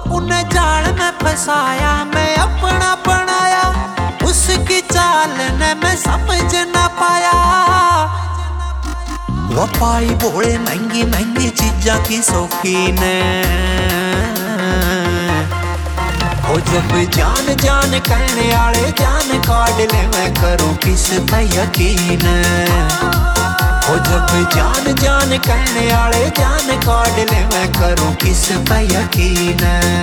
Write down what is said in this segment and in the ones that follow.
उन्हें जाल में फंसाया, मैं अपना बनाया, उसकी चाल ने मैं समझ ना पाया। वो पाई बोले महंगी महंगी चीजा की शौकीन, हो जब जान जान कहने आले जान काट ले, मैं करूँ किस पे यकीन। हो जब जान जान कहने आले जान काट ले, मैं करूँ किस पे यकीन।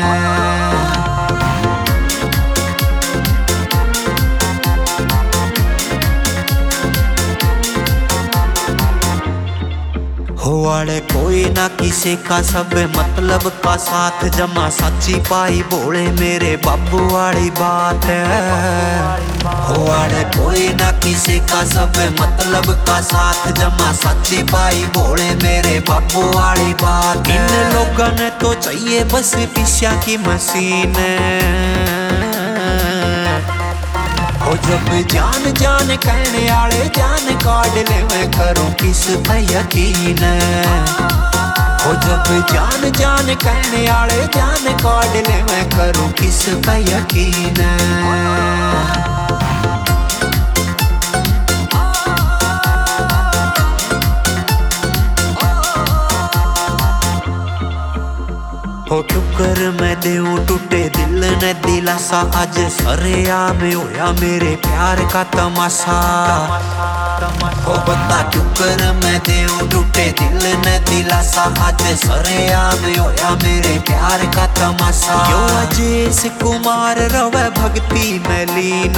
हो वाले कोई ना किसी का, सब मतलब का साथ, जमा सच्ची पाई बोले मेरे बाबू वाली बात है। हो वाले कोई ना किसी का, सब मतलब का साथ, जमा सच्ची पाई बोले मेरे बाबू वाली बात। इन लोगों ने तो चाहिए बस पिस्या की मशीन। हो जब जान जान कहने आले जान काट ले, मैं करूँ किस पे यकीन। हो जब जान जान कहने आले जान काट ले, मैं करूँ किस पे यकीन। हो टुकर मैं देऊं टूटे दिल ने दिलासा, आज सरेआम होया मेरे प्यार का तमाशा। हो बता टुकर मैं देऊं टूटे दिल ने दिलासा, आज सरेआम होया मेरे प्यार का तमाशा। यो अजेश कुमार रवे भक्ति में लीन।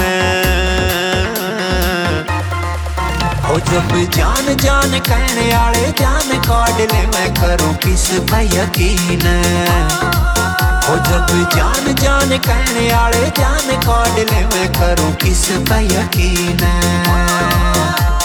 हो जब जान जान कहने आले जान काट ले, मैं करूँ किस पे यकीन। हो जब जान जान कहने आले जान काट ले, मैं करूँ किस पे यकीन।